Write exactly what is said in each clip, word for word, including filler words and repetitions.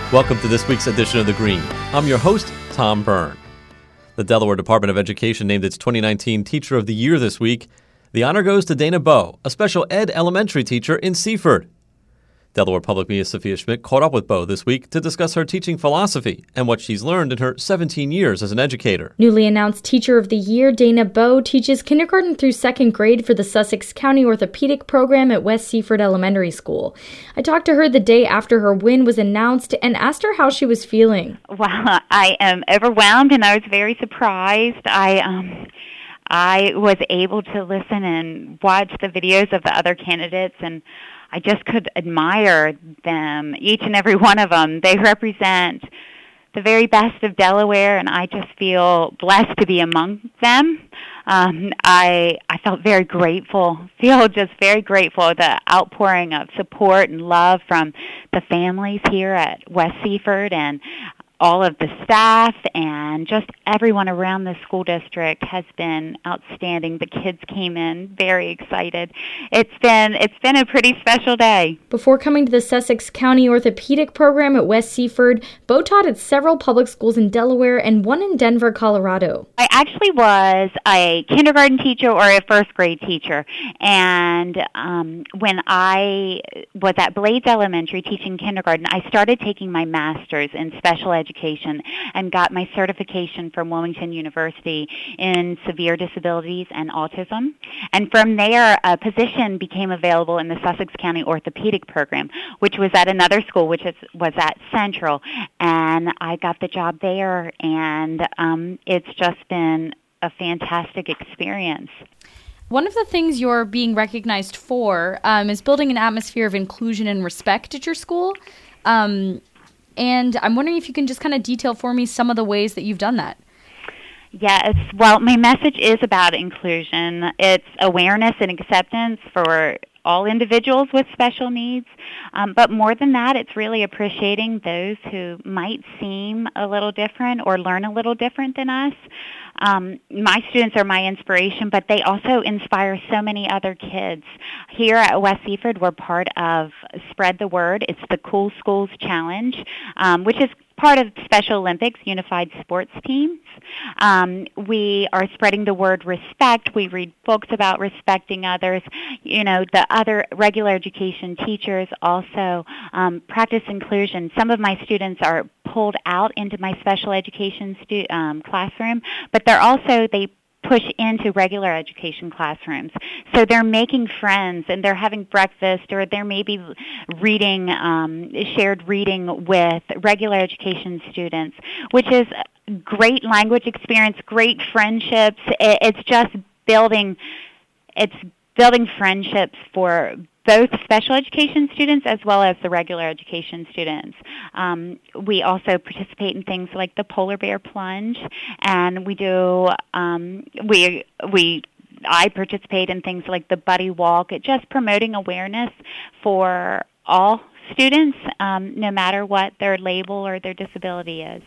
Welcome to this week's edition of The Green. I'm your host, Tom Byrne. The Delaware Department of Education named its twenty nineteen Teacher of the Year this week. The honor goes to Dana Bowe, a special ed elementary teacher in Seaford. Delaware Public Media's Sophia Schmidt caught up with Bowe this week to discuss her teaching philosophy and what she's learned in her seventeen years as an educator. Newly announced Teacher of the Year, Dana Bowe teaches kindergarten through second grade for the Sussex County Orthopedic Program at West Seaford Elementary School. I talked to her the day after her win was announced and asked her how she was feeling. Well, I am overwhelmed and I was very surprised. I um. I was able to listen and watch the videos of the other candidates, and I just could admire them, each and every one of them. They represent the very best of Delaware, and I just feel blessed to be among them. Um, I I felt very grateful, feel just very grateful, the outpouring of support and love from the families here at West Seaford and all of the staff and just everyone around the school district has been outstanding. The kids came in very excited. It's been it's been a pretty special day. Before coming to the Sussex County Orthopedic Program at West Seaford, Bowe taught at several public schools in Delaware and one in Denver, Colorado. I actually was a kindergarten teacher or a first grade teacher, and um, when I was at Blades Elementary teaching kindergarten, I started taking my master's in special education education and got my certification from Wilmington University in severe disabilities and autism. And from there, a position became available in the Sussex County Orthopedic Program, which was at another school, which is, was at Central. And I got the job there, and um, it's just been a fantastic experience. One of the things you're being recognized for um, is building an atmosphere of inclusion and respect at your school. Um, And I'm wondering if you can just kind of detail for me some of the ways that you've done that. Yes. Well, my message is about inclusion. It's awareness and acceptance for all individuals with special needs. Um, but more than that, it's really appreciating those who might seem a little different or learn a little different than us. Um, my students are my inspiration, but they also inspire so many other kids. Here at West Seaford, we're part of Spread the Word. It's the Cool Schools Challenge, um, which is part of Special Olympics Unified Sports Teams. Um, we are spreading the word respect. We read books about respecting others. You know, the other regular education teachers also um, practice inclusion. Some of my students are pulled out into my special education stu- um, classroom, but they're also, they push into regular education classrooms. So they're making friends and they're having breakfast, or they're maybe reading, um, shared reading with regular education students, which is great language experience, great friendships. It's just building, it's building friendships for both special education students as well as the regular education students. Um, we also participate in things like the polar bear plunge, and we do um, we we I participate in things like the buddy walk, just promoting awareness for all students, um, no matter what their label or their disability is.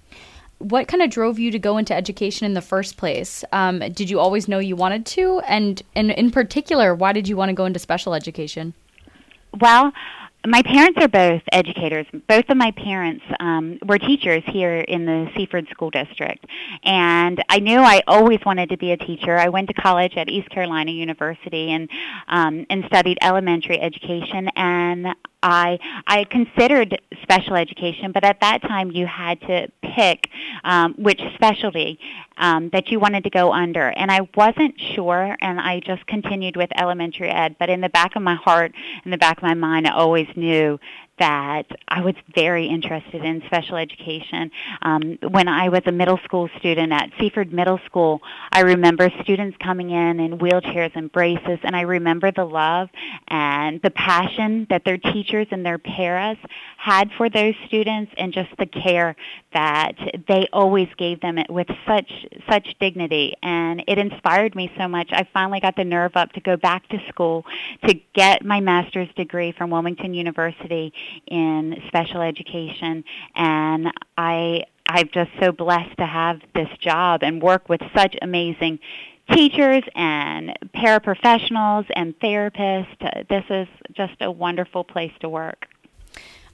What kind of drove you to go into education in the first place? Um, did you always know you wanted to? And, and in particular, why did you want to go into special education? Well, my parents are both educators. Both of my parents um, were teachers here in the Seaford School District. And I knew I always wanted to be a teacher. I went to college at East Carolina University and um, and studied elementary education. And I I considered special education, but at that time you had to pick um, which specialty um, that you wanted to go under. And I wasn't sure, and I just continued with elementary ed. But in the back of my heart, in the back of my mind, I always knew that I was very interested in special education. Um, when I was a middle school student at Seaford Middle School, I remember students coming in in wheelchairs and braces, and I remember the love and the passion that their teachers and their paras had for those students, and just the care that they always gave them with such such dignity. And it inspired me so much. I finally got the nerve up to go back to school to get my master's degree from Wilmington University in special education, and I I'm just so blessed to have this job and work with such amazing teachers and paraprofessionals and therapists. This is just a wonderful place to work.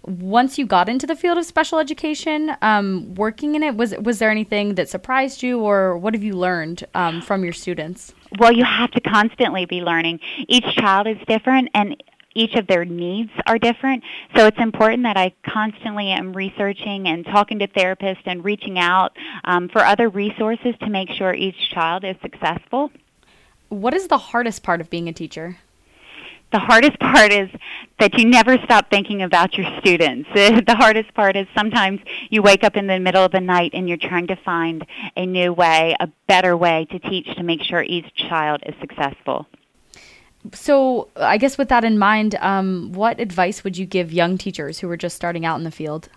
Once you got into the field of special education, um, working in it, was was there anything that surprised you, or what have you learned um, from your students? Well, you have to constantly be learning. Each child is different, and each of their needs are different. So it's important that I constantly am researching and talking to therapists and reaching out um, for other resources to make sure each child is successful. What is the hardest part of being a teacher? The hardest part is that you never stop thinking about your students. The hardest part is sometimes you wake up in the middle of the night and you're trying to find a new way, a better way to teach to make sure each child is successful. So I guess with that in mind, um, what advice would you give young teachers who are just starting out in the field?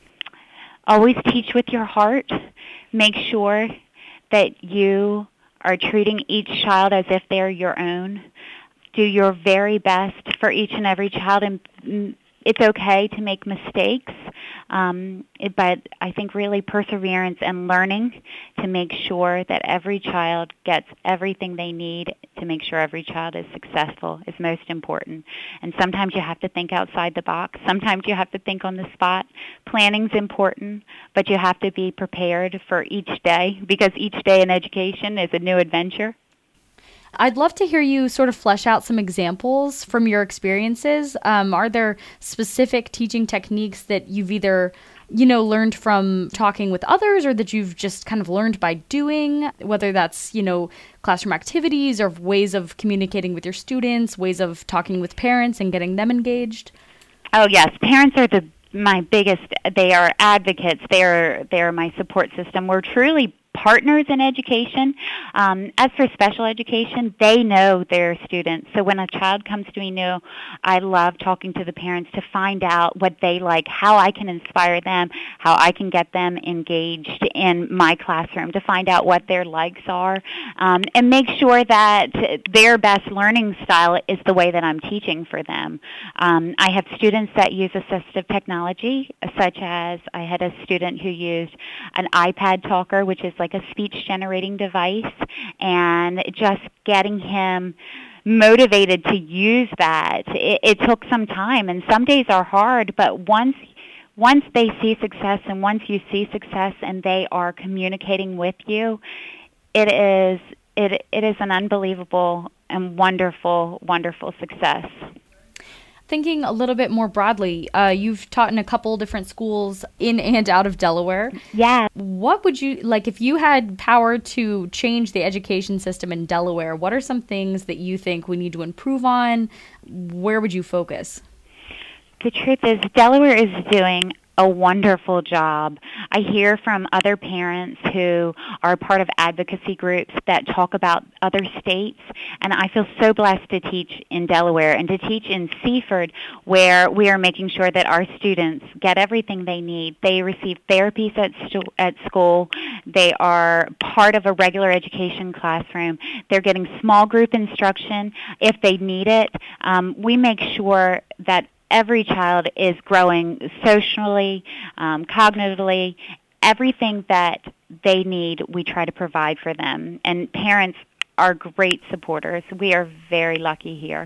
Always teach with your heart. Make sure that you are treating each child as if they're your own. Do your very best for each and every child, and it's okay to make mistakes, um, it, but I think really perseverance and learning to make sure that every child gets everything they need to make sure every child is successful is most important. And sometimes you have to think outside the box. Sometimes you have to think on the spot. Planning's important, but you have to be prepared for each day, because each day in education is a new adventure. I'd love to hear you sort of flesh out some examples from your experiences. Um, are there specific teaching techniques that you've either, you know, learned from talking with others, or that you've just kind of learned by doing, whether that's, you know, classroom activities or ways of communicating with your students, ways of talking with parents and getting them engaged? Oh, yes. Parents are the my biggest, they are advocates. They are, they are my support system. We're truly partners in education. Um, as for special education, they know their students. So when a child comes to me new, I love talking to the parents to find out what they like, how I can inspire them, how I can get them engaged in my classroom, to find out what their likes are, um, and make sure that their best learning style is the way that I'm teaching for them. Um, I have students that use assistive technology, such as I had a student who used an iPad talker, which is like a speech-generating device, and just getting him motivated to use that. It, it took some time, and some days are hard, but once once they see success, and once you see success and they are communicating with you, it is it it is an unbelievable and wonderful, wonderful success. Thinking a little bit more broadly, uh, you've taught in a couple different schools in and out of Delaware. Yeah. What would you, like, if you had power to change the education system in Delaware, what are some things that you think we need to improve on? Where would you focus? The truth is, Delaware is doing a wonderful job. I hear from other parents who are part of advocacy groups that talk about other states, and I feel so blessed to teach in Delaware and to teach in Seaford, where we are making sure that our students get everything they need. They receive therapies at, stu- at school. They are part of a regular education classroom. They're getting small group instruction if they need it. Um, we make sure that every child is growing socially, um, cognitively. Everything that they need, we try to provide for them. And parents are great supporters. We are very lucky here.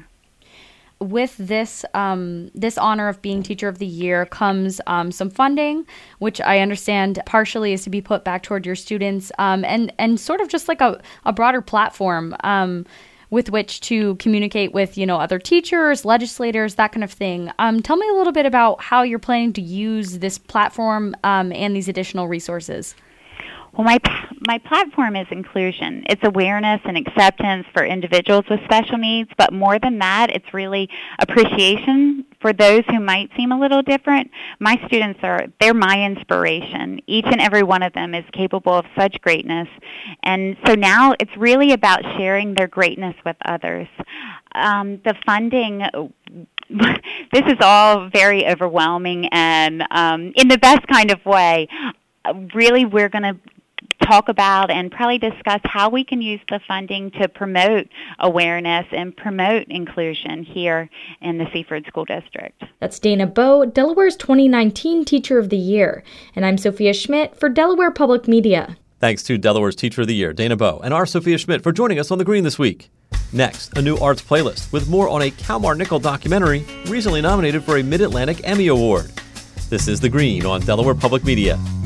With this um, this honor of being Teacher of the Year comes um, some funding, which I understand partially is to be put back toward your students, um, and, and sort of just like a, a broader platform um with which to communicate with, you know, other teachers, legislators, that kind of thing. Um, tell me a little bit about how you're planning to use this platform um, and these additional resources. Well, my my platform is inclusion. It's awareness and acceptance for individuals with special needs, but more than that, it's really appreciation for those who might seem a little different. My students are, they're my inspiration. Each and every one of them is capable of such greatness. And so now it's really about sharing their greatness with others. Um, the funding, this is all very overwhelming and um, in the best kind of way. Really, we're going to talk about and probably discuss how we can use the funding to promote awareness and promote inclusion here in the Seaford School District. That's Dana Bowe, Delaware's twenty nineteen Teacher of the Year. And I'm Sophia Schmidt for Delaware Public Media. Thanks to Delaware's Teacher of the Year, Dana Bowe, and our Sophia Schmidt for joining us on The Green this week. Next, a new arts playlist with more on a Kalmar Nickel documentary recently nominated for a Mid-Atlantic Emmy Award. This is The Green on Delaware Public Media.